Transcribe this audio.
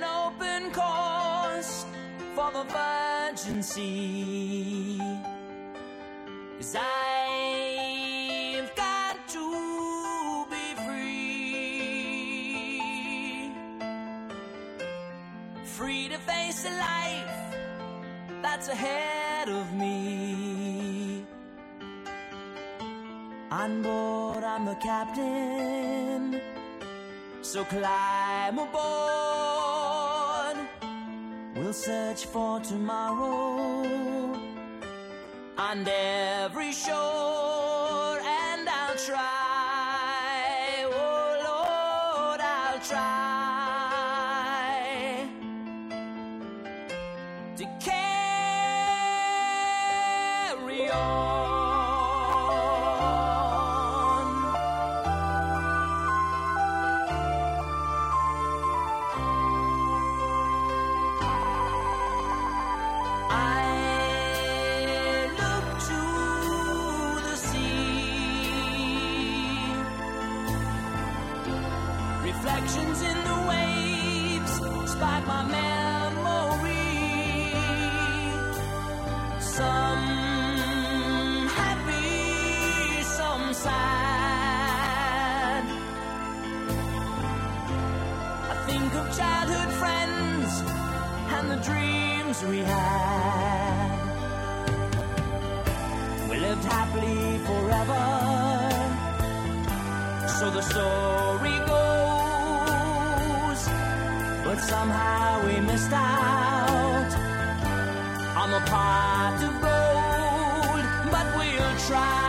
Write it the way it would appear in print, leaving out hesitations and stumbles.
an open course for the virgin sea. 'Cause I've got to be free, free to face a life that's ahead of me. On board, I'm the captain, so climb aboard. We'll search for tomorrow on every shore, and I'll try, oh Lord, I'll try to carry on. Reflections in the waves spark my memory. Some happy, some sad. I think of childhood friends and the dreams we had. We lived happily forever, so the story goes. But somehow we missed out on the pot of gold. But we'll try.